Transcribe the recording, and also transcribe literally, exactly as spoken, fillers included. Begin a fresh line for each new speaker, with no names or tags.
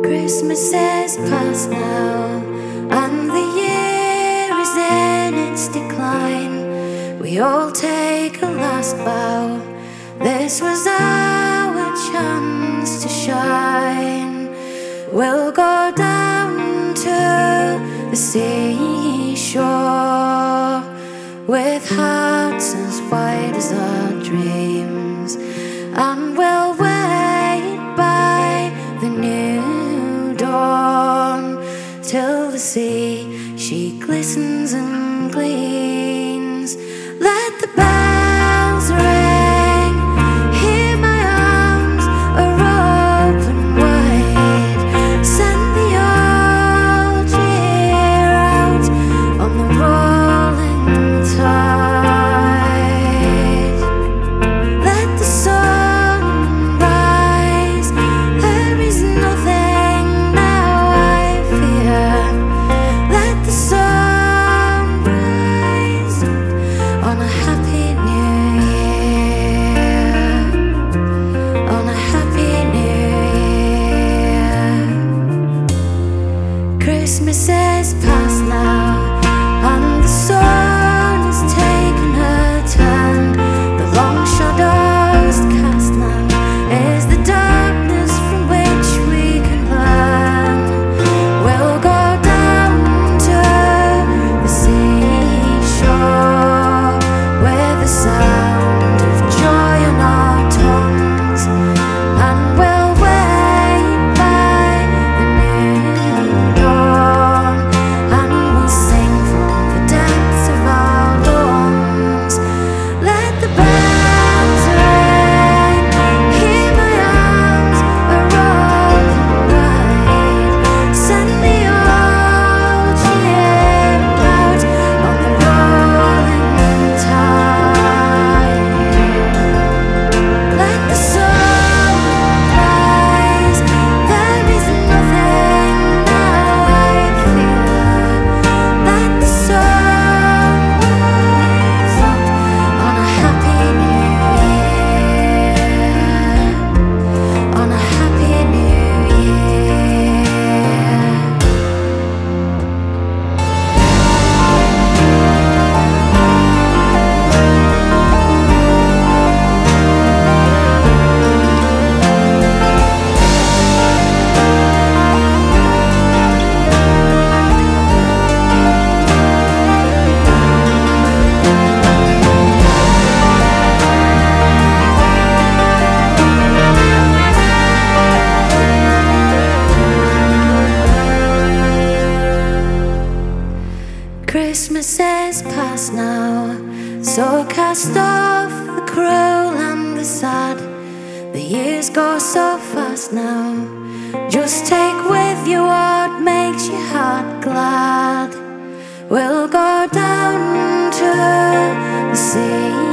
Christmas is past now, and the year is in its decline. We all take a last bow. This was our chance to shine. We'll go down to the seashore with hearts as wide as our dreams, and we'll wait by the new dawn till the sea she glistens and gleams. Let the bells ring, hear my arms are open wide. Send the old year out on the rolling tide. Let the sun rise, there is nothing now I fear. Let the sun rise up on a happy new year, on a happy new year. Christmas is past now, and the sun has taken her turn. The long shadows cast now is the darkness from which we can learn. We'll go down to the seashore with the sound of joy on our tongues, and we'll wait by the new dawn, and we'll sing from the depths of our lungs. Let the bells ring, hear my arms are open wide. Send the old year out on the rolling tide. Let the sun rise, there is nothing now I fear. Let the sun rise up on a happy new year, on a happy new year. Christmas is past now, so cast off the cruel and the sad. The years go so fast now. Just take with you what makes your heart glad. We'll go down to the sea